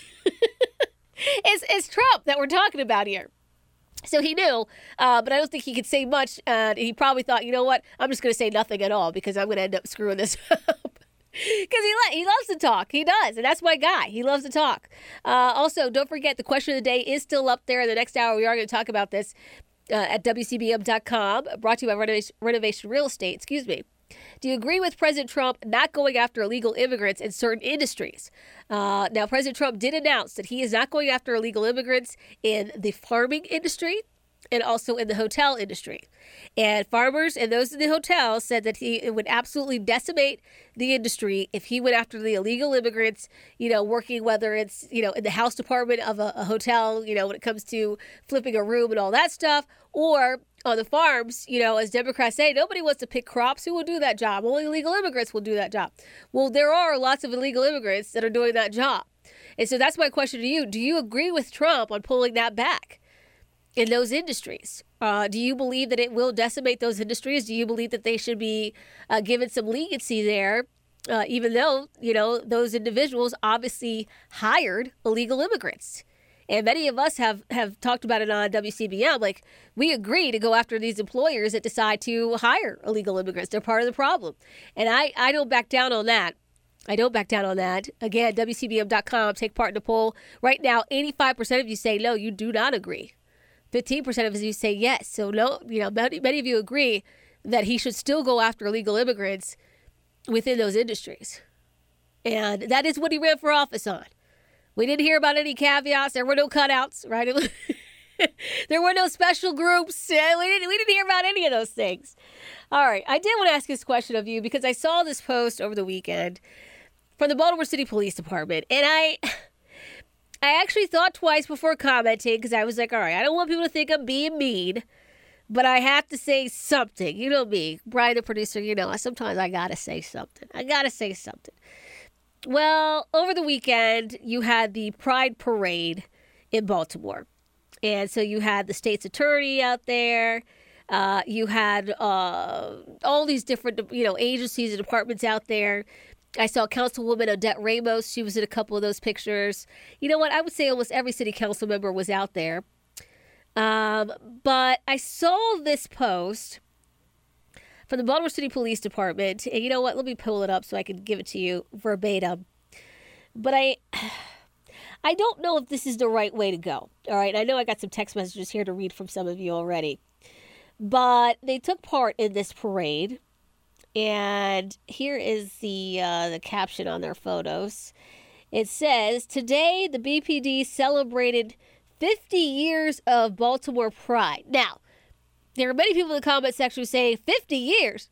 it's Trump that we're talking about here. So he knew, but I don't think he could say much. He probably thought, you know what, I'm just going to say nothing at all because I'm going to end up screwing this up. Because he loves to talk. He does. And that's my guy. He loves to talk. Also, don't forget, the question of the day is still up there. In the next hour, we are going to talk about this at WCBM.com. Brought to you by Renovation Real Estate. Excuse me. Do you agree with President Trump not going after illegal immigrants in certain industries? Now, President Trump did announce that he is not going after illegal immigrants in the farming industry and also in the hotel industry. And farmers and those in the hotels said that it would absolutely decimate the industry if he went after the illegal immigrants, you know, working, whether it's, you know, in the house department of a hotel, you know, when it comes to flipping a room and all that stuff, or on the farms, you know, as Democrats say, nobody wants to pick crops. Who will do that job? Only illegal immigrants will do that job. Well, there are lots of illegal immigrants that are doing that job. And so that's my question to you. Do you agree with Trump on pulling that back in those industries? Do you believe that it will decimate those industries? Do you believe that they should be given some leniency there, even though, you know, those individuals obviously hired illegal immigrants? And many of us have talked about it on WCBM. Like, we agree to go after these employers that decide to hire illegal immigrants. They're part of the problem. And I don't back down on that. I don't back down on that. Again, WCBM.com, take part in the poll. Right now, 85% of you say, no, you do not agree. 15% of you say yes. So, no, you know, many of you agree that he should still go after illegal immigrants within those industries. And that is what he ran for office on. We didn't hear about any caveats. There were no cutouts, right? There were no special groups. We didn't hear about any of those things. All right. I did want to ask this question of you because I saw this post over the weekend from the Baltimore City Police Department. And I actually thought twice before commenting because I was like, all right, I don't want people to think I'm being mean, but I have to say something. You know me, Brian, the producer, you know, sometimes I got to say something. Well, over the weekend, you had the Pride Parade in Baltimore. And so you had the state's attorney out there. You had all these different, you know, agencies and departments out there. I saw Councilwoman Odette Ramos. She was in a couple of those pictures. You know what? I would say almost every city council member was out there. But I saw this post from the Baltimore City Police Department. And you know what? Let me pull it up so I can give it to you verbatim. But I don't know if this is the right way to go. All right. I know I got some text messages here to read from some of you already. But they took part in this parade. And here is the caption on their photos. It says, today the BPD celebrated 50 years of Baltimore Pride. Now, there are many people in the comment section saying 50 years.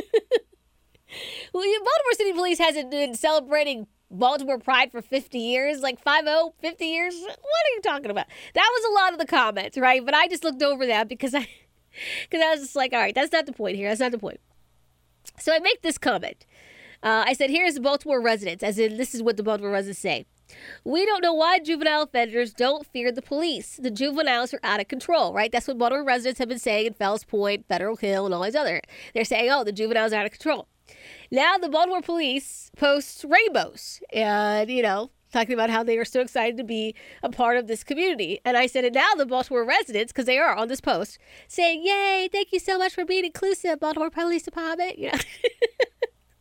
Well, Baltimore City Police hasn't been celebrating Baltimore Pride for 50 years, like 50 years. What are you talking about? That was a lot of the comments, right? But I just looked over that because I was just like, all right, that's not the point here. That's not the point. So I make this comment. I said, here's the Baltimore residents, as in this is what the Baltimore residents say. We don't know why juvenile offenders don't fear the police. The juveniles are out of control, right? That's what Baltimore residents have been saying in Fells Point, Federal Hill, and all these other. They're saying, oh, the juveniles are out of control. Now the Baltimore police post rainbows and, you know, talking about how they are so excited to be a part of this community. And I said, and now the Baltimore residents, because they are on this post, saying, yay, thank you so much for being inclusive, Baltimore Police Department. You know?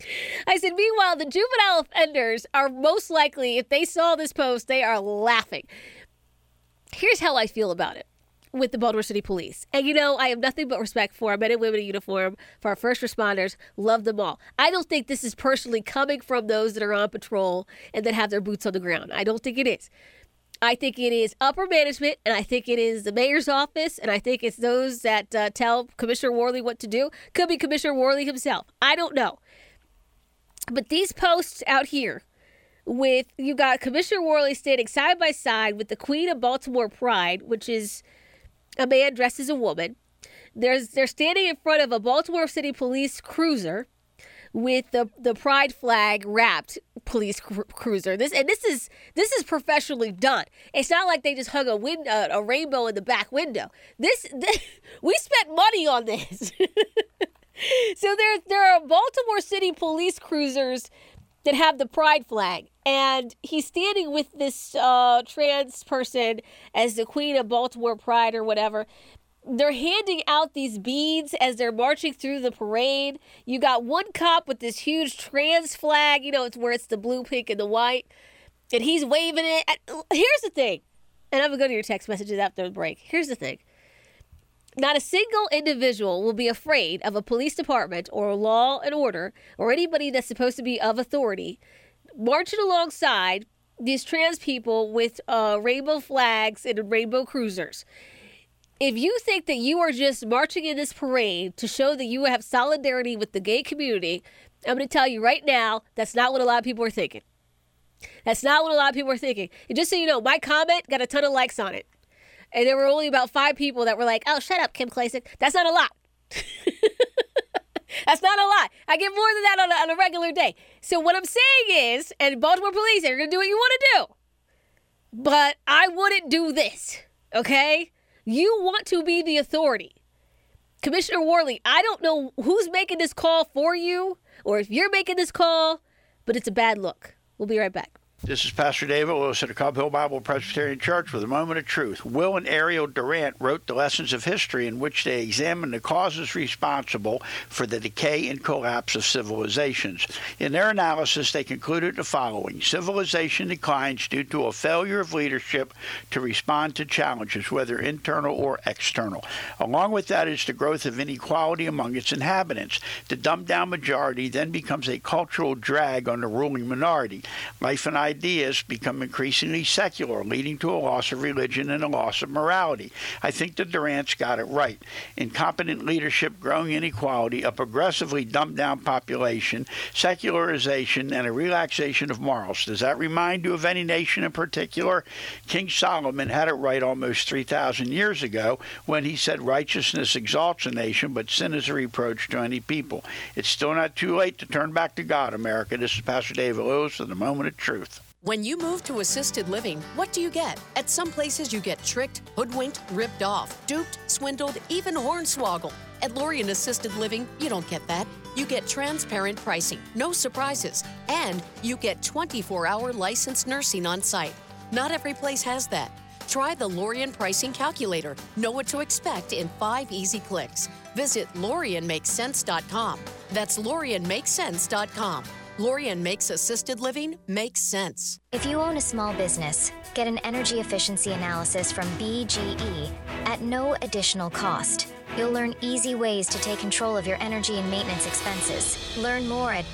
I said, meanwhile, the juvenile offenders are most likely, if they saw this post, they are laughing. Here's how I feel about it with the Baltimore City Police. And I have nothing but respect for our men and women in uniform, for our first responders, love them all. I don't think this is personally coming from those that are on patrol and that have their boots on the ground. I don't think it is. I think it is upper management, and I think it is the mayor's office, and I think it's those that tell Commissioner Worley what to do. Could be Commissioner Worley himself. I don't know. But these posts out here you got Commissioner Worley standing side by side with the Queen of Baltimore Pride, which is a man dressed as a woman. They're standing in front of a Baltimore City Police cruiser with the pride flag wrapped police cruiser. This is professionally done. It's not like they just hung a rainbow in the back window. We spent money on this. So there are Baltimore City Police cruisers that have the pride flag, and he's standing with this trans person as the Queen of Baltimore Pride or whatever. They're handing out these beads as they're marching through the parade. You got one cop with this huge trans flag, it's where it's the blue, pink, and the white, and he's waving it. Here's the thing, and I'm going to go to your text messages after the break. Here's the thing. Not a single individual will be afraid of a police department or law and order or anybody that's supposed to be of authority marching alongside these trans people with rainbow flags and rainbow cruisers. If you think that you are just marching in this parade to show that you have solidarity with the gay community, I'm going to tell you right now, that's not what a lot of people are thinking. That's not what a lot of people are thinking. And just so you know, my comment got a ton of likes on it. And there were only about 5 people that were like, oh, shut up, Kim Klacik. That's not a lot. That's not a lot. I get more than that on a regular day. So what I'm saying is, and Baltimore police, you're going to do what you want to do. But I wouldn't do this, okay? You want to be the authority. Commissioner Worley, I don't know who's making this call for you or if you're making this call, but it's a bad look. We'll be right back. This is Pastor David Lewis at Cobb Hill Bible Presbyterian Church with a moment of truth. Will and Ariel Durant wrote the lessons of history in which they examine the causes responsible for the decay and collapse of civilizations. In their analysis, they concluded the following. Civilization declines due to a failure of leadership to respond to challenges, whether internal or external. Along with that is the growth of inequality among its inhabitants. The dumbed-down majority then becomes a cultural drag on the ruling minority. Life and ideas become increasingly secular, leading to a loss of religion and a loss of morality. I think the Durants got it right. Incompetent leadership, growing inequality, a progressively dumbed-down population, secularization, and a relaxation of morals. Does that remind you of any nation in particular? King Solomon had it right almost 3,000 years ago when he said righteousness exalts a nation, but sin is a reproach to any people. It's still not too late to turn back to God, America. This is Pastor David Lewis with a moment of truth. When you move to assisted living, what do you get? At some places, you get tricked, hoodwinked, ripped off, duped, swindled, even hornswoggled. At Lorien Assisted Living, you don't get that. You get transparent pricing, no surprises, and you get 24-hour licensed nursing on site. Not every place has that. Try the Lorien Pricing Calculator. Know what to expect in 5 easy clicks. Visit LorienMakesSense.com. That's LorienMakesSense.com. Lorien makes assisted living make sense. If you own a small business, get an energy efficiency analysis from BGE at no additional cost. You'll learn easy ways to take control of your energy and maintenance expenses. Learn more at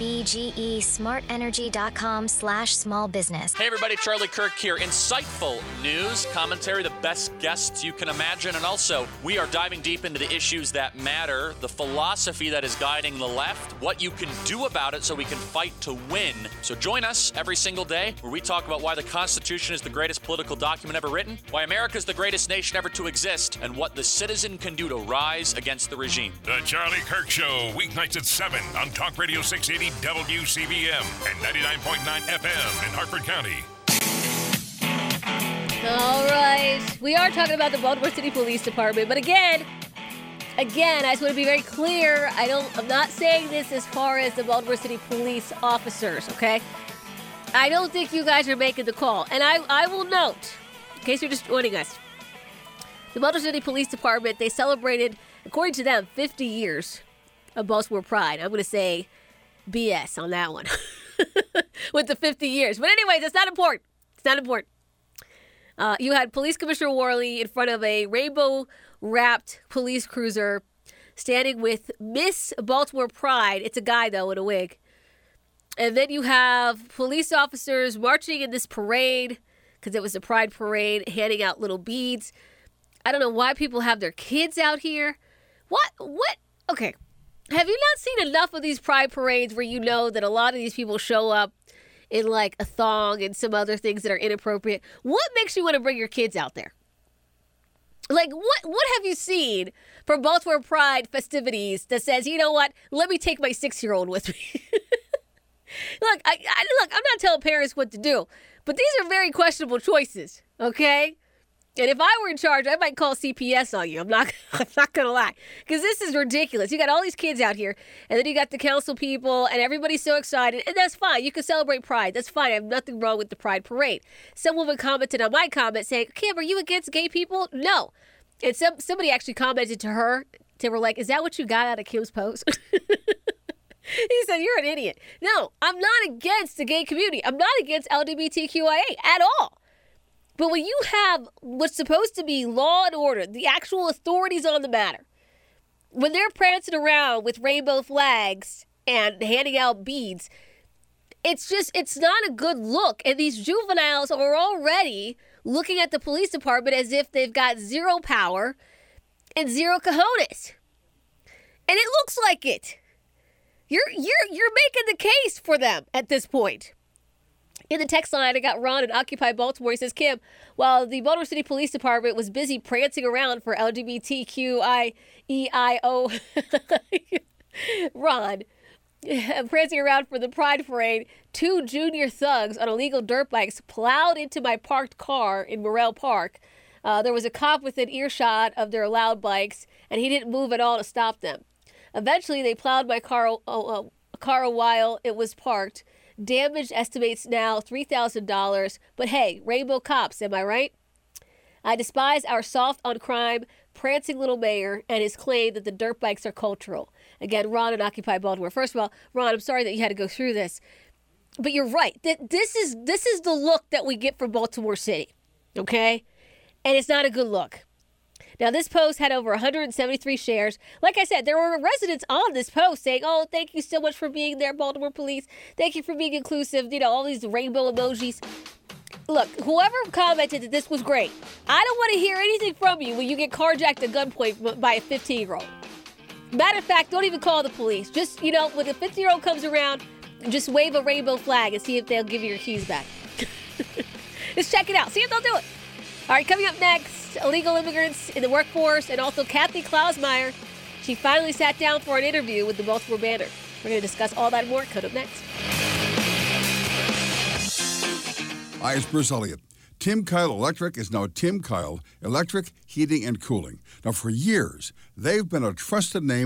bgesmartenergy.com/small-business. Hey everybody, Charlie Kirk here. Insightful news, commentary, the best guests you can imagine, and also we are diving deep into the issues that matter, the philosophy that is guiding the left, what you can do about it so we can fight to win. So join us every single day where we talk about why the Constitution is the greatest political document ever written, why America is the greatest nation ever to exist, and what the citizen can do to rise against the regime. The Charlie Kirk Show, weeknights at 7 on Talk Radio 680 WCBM and 99.9 FM in Hartford County. All right. We are talking about the Baltimore City Police Department, but again, I just want to be very clear. I'm not saying this as far as the Baltimore City Police officers, okay? I don't think you guys are making the call. And I will note, in case you're just joining us, the Baltimore City Police Department, they celebrated, according to them, 50 years of Baltimore Pride. I'm going to say BS on that one with the 50 years. But anyways, it's not important. It's not important. You had Police Commissioner Worley in front of a rainbow-wrapped police cruiser standing with Miss Baltimore Pride. It's a guy, though, in a wig. And then you have police officers marching in this parade, because it was a Pride parade, handing out little beads. I don't know why people have their kids out here. What? Okay. Have you not seen enough of these Pride parades where you know that a lot of these people show up in like a thong and some other things that are inappropriate? What makes you want to bring your kids out there? Like, what have you seen from Baltimore Pride festivities that says, you know what, let me take my 6-year-old with me? Look, I'm not telling parents what to do, but these are very questionable choices, okay? And if I were in charge, I might call CPS on you. I'm not going to lie, because this is ridiculous. You got all these kids out here, and then you got the council people, and everybody's so excited, and that's fine. You can celebrate Pride. That's fine. I have nothing wrong with the Pride Parade. Some woman commented on my comment saying, Kim, are you against gay people? No. And somebody actually commented to her. They were like, is that what you got out of Kim's post? He said, you're an idiot. No, I'm not against the gay community. I'm not against LGBTQIA at all. But when you have what's supposed to be law and order, the actual authorities on the matter, when they're prancing around with rainbow flags and handing out beads, it's not a good look. And these juveniles are already looking at the police department as if they've got zero power and zero cojones. And it looks like it. You're making the case for them at this point. In the text line, I got Ron at Occupy Baltimore. He says, Kim, while the Baltimore City Police Department was busy prancing around for LGBTQIEIO, Ron, prancing around for the Pride Parade, 2 junior thugs on illegal dirt bikes plowed into my parked car in Morrell Park. There was a cop within earshot of their loud bikes, and he didn't move at all to stop them. Eventually, they plowed my car while it was parked. Damage estimates now $3,000. But hey, rainbow cops, am I right? I despise our soft on crime, prancing little mayor and his claim that the dirt bikes are cultural. Again, Ron at Occupy Baltimore. First of all, Ron, I'm sorry that you had to go through this. But you're right. This is the look that we get from Baltimore City. Okay? And it's not a good look. Now, this post had over 173 shares. Like I said, there were residents on this post saying, oh, thank you so much for being there, Baltimore Police. Thank you for being inclusive. You know, all these rainbow emojis. Look, whoever commented that this was great, I don't want to hear anything from you when you get carjacked at gunpoint by a 15-year-old. Matter of fact, don't even call the police. Just, you know, when a 15-year-old comes around, just wave a rainbow flag and see if they'll give you your keys back. Just check it out. See if they'll do it. All right, coming up next, illegal immigrants in the workforce, and also Kathy Klausmeier. She finally sat down for an interview with the Baltimore Banner. We're going to discuss all that and more coming up next. Hi, it's Bruce Elliott. Tim Kyle Electric is now Tim Kyle Electric Heating and Cooling. Now, for years, they've been a trusted name